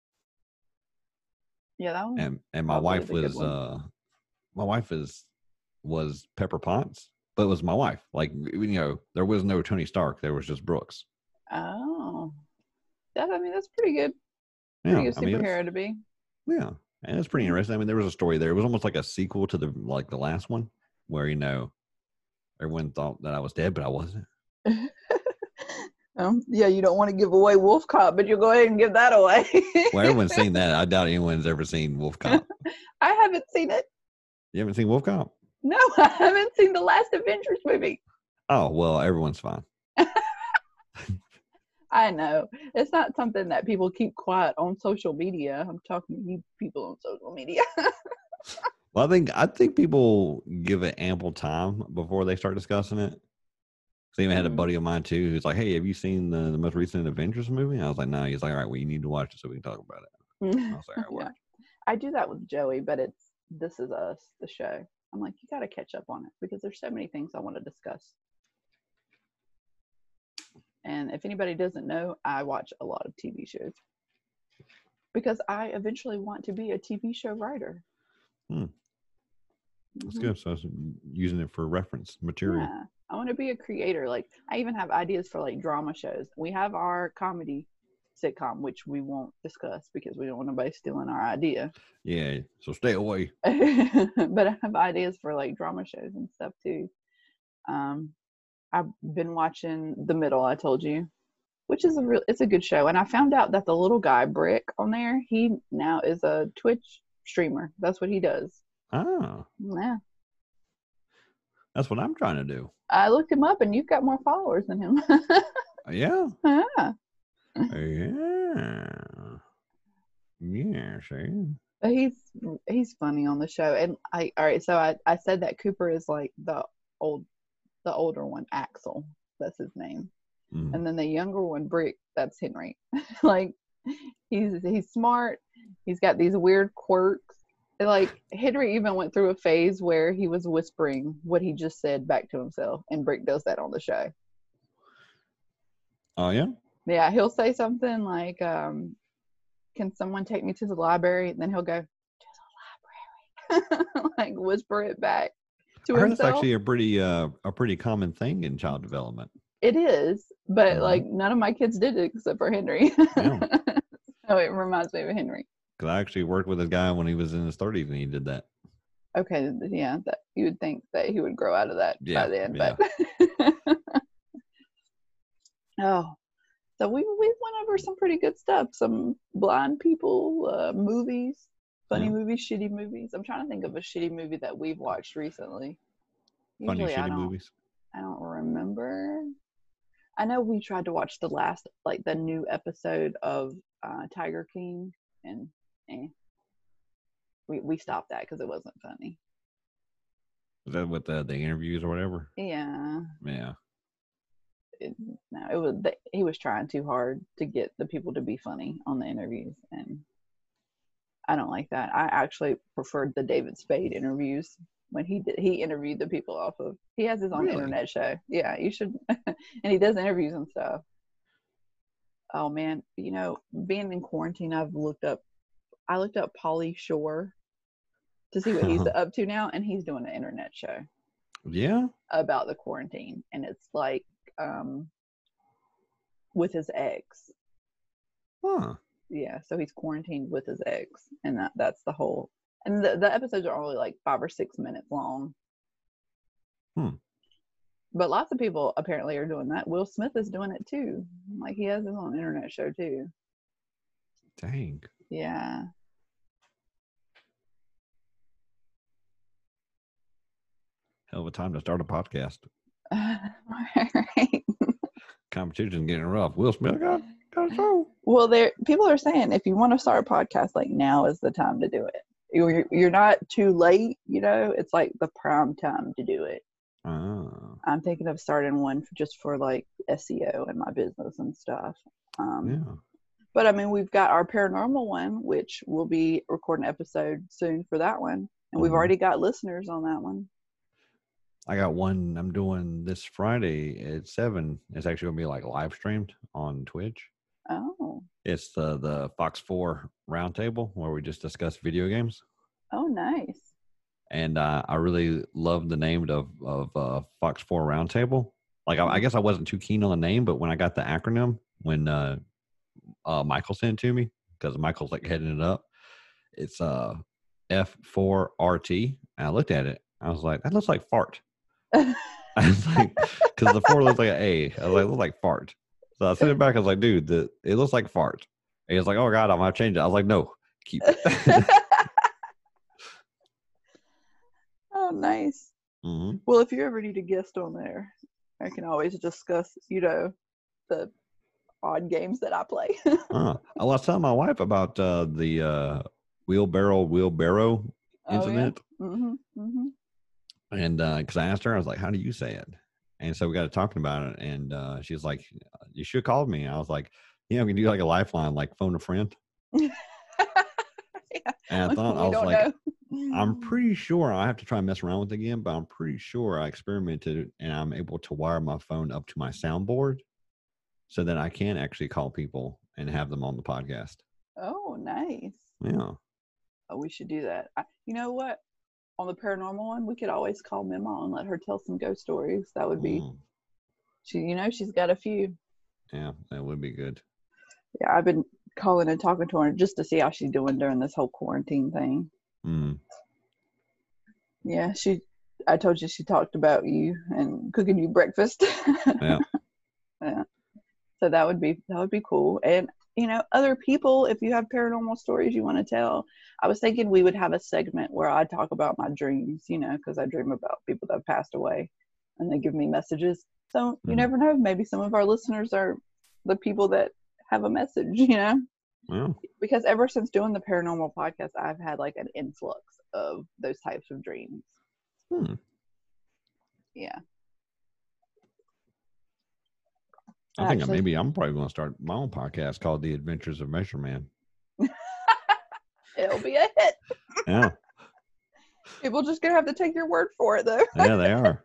Yeah, that one And probably the good one. my wife was Pepper Potts, but it was my wife. Like there was no Tony Stark, there was just Brooks. Oh, I mean, that's pretty good. Pretty Yeah. good I mean superhero to be. yeah. And it's pretty Yeah. interesting. I mean, there was a story there. It was almost like a sequel to the last one where, everyone thought that I was dead, but I wasn't. Yeah, you don't want to give away Wolf Cop, but you'll go ahead and give that away. Well, everyone's seen that. I doubt anyone's ever seen Wolf Cop. I haven't seen it. You haven't seen Wolf Cop? No, I haven't seen the last Avengers movie. Oh, well, everyone's fine. I know. It's not something that people keep quiet on social media. I'm talking to you people on social media. Well, I think people give it ample time before they start discussing it. So I even had a buddy of mine too who's like, "Hey, have you seen the most recent Avengers movie?" And I was like, "No." He's like, "All right, well, you need to watch it so we can talk about it." I was like, "All right, Yeah. work." I do that with Joey, but it's This Is Us, the show. I'm like, you got to catch up on it because there's so many things I want to discuss. And if anybody doesn't know, I watch a lot of TV shows because I eventually want to be a TV show writer. That's good. So I was using it for reference material. Yeah, I want to be a creator. Like, I even have ideas for like drama shows. We have our comedy sitcom, which we won't discuss because we don't want nobody stealing our idea. Yeah, so stay away. But I have ideas for like drama shows and stuff too. I've been watching The Middle, I told you, which is it's a good show. And I found out that the little guy Brick on there, he now is a Twitch streamer. That's what he does. Ah, Yeah. that's what I'm trying to do. I looked him up, and you've got more followers than him. Yeah. Yeah. Yeah. Yeah, see? But he's funny on the show. And all right, so I said that Cooper is like the older one, Axel. That's his name. Mm. And then the younger one, Brick, that's Henry. Like, he's smart. He's got these weird quirks. And like, Henry even went through a phase where he was whispering what he just said back to himself, and Brick does that on the show. Oh, yeah? Yeah, he'll say something like, can someone take me to the library? And then he'll go, to the library. Like, whisper it back to I heard himself. that's actually a pretty common thing in child development. It is, but like, none of my kids did it except for Henry. Yeah. So it reminds me of Henry. Because I actually worked with a guy when he was in his 30s and he did that. Okay, yeah, that you would think that he would grow out of that by then, Yeah. but oh, so we went over some pretty good stuff. Some blind people, movies, funny movies, shitty movies. I'm trying to think of a shitty movie that we've watched recently. Funny Usually, shitty movies. I don't remember. I know we tried to watch the new episode of Tiger King, and we stopped that because it wasn't funny. Was that with the interviews or whatever? Yeah. Yeah. He was trying too hard to get the people to be funny on the interviews, and I don't like that. I actually preferred the David Spade interviews when he interviewed the people off of. He has his own internet show. Yeah, you should. And he does interviews and stuff. Oh man, being in quarantine, I looked up Pauly Shore to see what he's up to now, and he's doing an internet show. Yeah. About the quarantine, and it's like with his ex. Huh. Yeah, so he's quarantined with his ex, and that's the whole. And the episodes are only like 5 or 6 minutes long. But lots of people apparently are doing that. Will Smith is doing it too. Like he has his own internet show too. Dang. Yeah. Hell of a time to start a podcast. Right. Competition's getting rough. Will Smith got a show. Well, people are saying if you want to start a podcast, like now is the time to do it. You're not too late, it's like the prime time to do it. I'm thinking of starting one just for like SEO and my business and stuff. Yeah. But I mean, we've got our paranormal one, which we'll be recording an episode soon for that one. And we've already got listeners on that one. I got one I'm doing this Friday at 7. It's actually going to be like live streamed on Twitch. Oh. It's the Fox 4 roundtable where we just discuss video games. Oh, nice. And I really love the name of Fox 4 roundtable. Like, I guess I wasn't too keen on the name, but when I got the acronym, when Michael sent it to me, because Michael's like heading it up, it's F4RT. And I looked at it. I was like, that looks like fart. I was like, because the 4 looks like an A. I was like, it looks like fart. So I sent it back. I was like, dude, it looks like fart. And he's like, oh God, I'm gonna change it. I was like, no, keep it. Oh, nice. Mm-hmm. Well, if you ever need a guest on there, I can always discuss, the odd games that I play. I was telling my wife about the wheelbarrow incident. Yeah. Mm-hmm. Mm-hmm. And because I asked her, I was like, how do you say it? And so we got to talking about it. And she's like, you should have called me. I was like, we can do like a lifeline, like phone a friend. Yeah. And I thought, I was like, I'm pretty sure I have to try and mess around with it again, but I'm pretty sure I experimented and I'm able to wire my phone up to my soundboard so that I can actually call people and have them on the podcast. Oh, nice. Yeah. Oh, we should do that. You know what? On the paranormal one, we could always call Mima and let her tell some ghost stories. That would be, she's got a few. Yeah, that would be good. Yeah, I've been calling and talking to her just to see how she's doing during this whole quarantine thing. Yeah, I told you she talked about you and cooking you breakfast. Yeah. Yeah. So that would be cool. And other people, if you have paranormal stories you want to tell, I was thinking we would have a segment where I talk about my dreams, because I dream about people that have passed away and they give me messages. So you never know, maybe some of our listeners are the people that have a message, Yeah. Because ever since doing the paranormal podcast, I've had like an influx of those types of dreams. Yeah. I think maybe I'm probably going to start my own podcast called The Adventures of Measure Man. It'll be a hit. Yeah. People just going to have to take your word for it, though. Yeah, they are.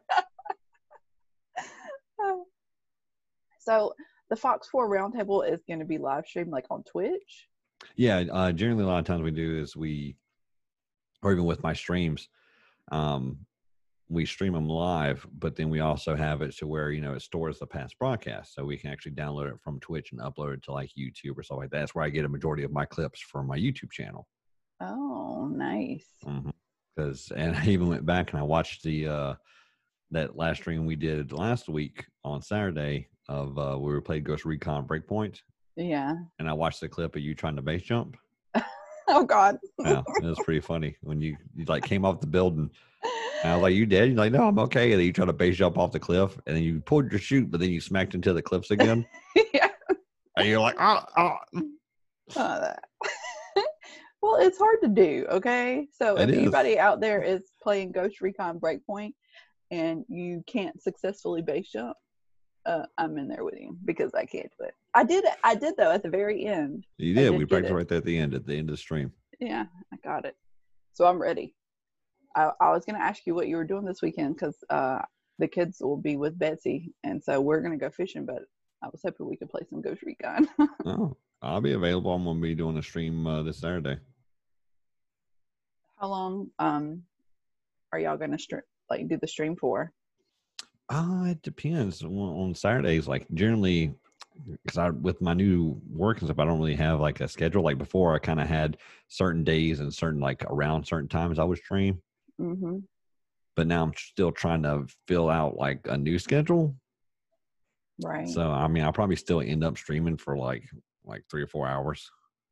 So the Fox 4 Roundtable is going to be live streamed like on Twitch? Yeah. Generally, a lot of times we do is or even with my streams, we stream them live, but then we also have it to where, it stores the past broadcast. So we can actually download it from Twitch and upload it to like YouTube or stuff like that. That's where I get a majority of my clips from my YouTube channel. Oh, nice. And I even went back and I watched that last stream we did last week on Saturday of where we played Ghost Recon Breakpoint. Yeah. And I watched the clip of you trying to base jump. Oh, God. Yeah, it was pretty funny when you like came off the building. And I was like, you dead? You're like, no, I'm okay. And then you try to base jump off the cliff, and then you pulled your chute, but then you smacked into the cliffs again. Yeah. And you're like, Well, it's hard to do, okay? So if anybody out there is playing Ghost Recon Breakpoint and you can't successfully base jump, I'm in there with you because I can't do it. I did though at the very end. You did. We practiced right there at the end of the stream. Yeah, I got it. So I'm ready. I was going to ask you what you were doing this weekend because the kids will be with Betsy, and so we're going to go fishing, but I was hoping we could play some Ghost Recon. Oh, I'll be available. I'm going to be doing a stream this Saturday. How long are y'all going to do the stream for? It depends on Saturdays. Like generally, because with my new work and stuff, I don't really have like a schedule. Like before, I kind of had certain days and certain around certain times I would stream. but now I'm still trying to fill out like a new schedule. Right. So I mean, I'll probably still end up streaming for like 3 or 4 hours.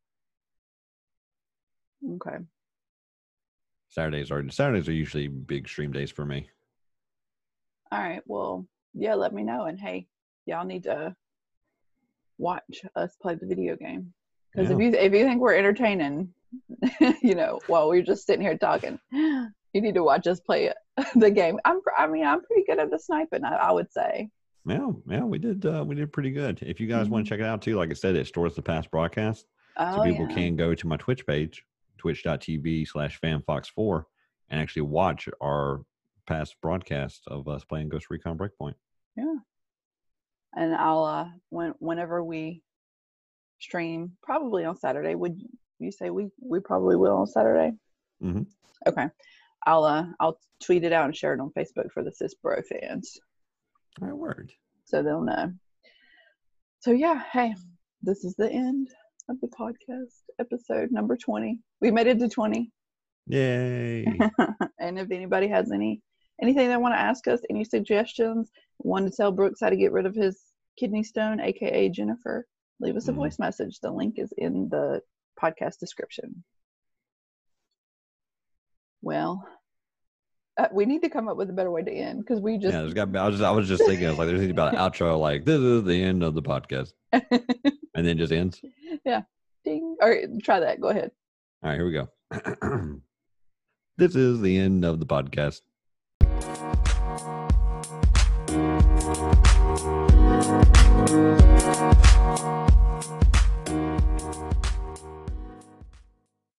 Okay. Saturdays are usually big stream days for me. All right. Well, yeah, let me know. And hey, y'all need to watch us play the video game. Because if you think we're entertaining, while we're just sitting here talking, you need to watch us play the game. I'm pretty good at the sniping, I would say. Yeah, we did pretty good. If you guys want to check it out too, like I said, it stores the past broadcast. So people can go to my Twitch page, twitch.tv/fanfox4, and actually watch our past broadcast of us playing Ghost Recon Breakpoint. Yeah. And I'll whenever we stream, probably on Saturday. Would you say we probably will on Saturday? Mm-hmm. Okay. I'll tweet it out and share it on Facebook for the CISBro fans. All right, word. So they'll know. So yeah, hey, this is the end of the podcast, episode number 20. We made it to 20. Yay. And if anybody has anything they want to ask us, any suggestions, want to tell Brooks how to get rid of his kidney stone, aka Jennifer, leave us a voice message. The link is in the podcast description. Well, we need to come up with a better way to end, because we just I was just thinking, I was like, there's about an outro, like this is the end of the podcast, and then just ends. Yeah, ding. All right, try that. Go ahead. All right, here we go. This is the end of the podcast.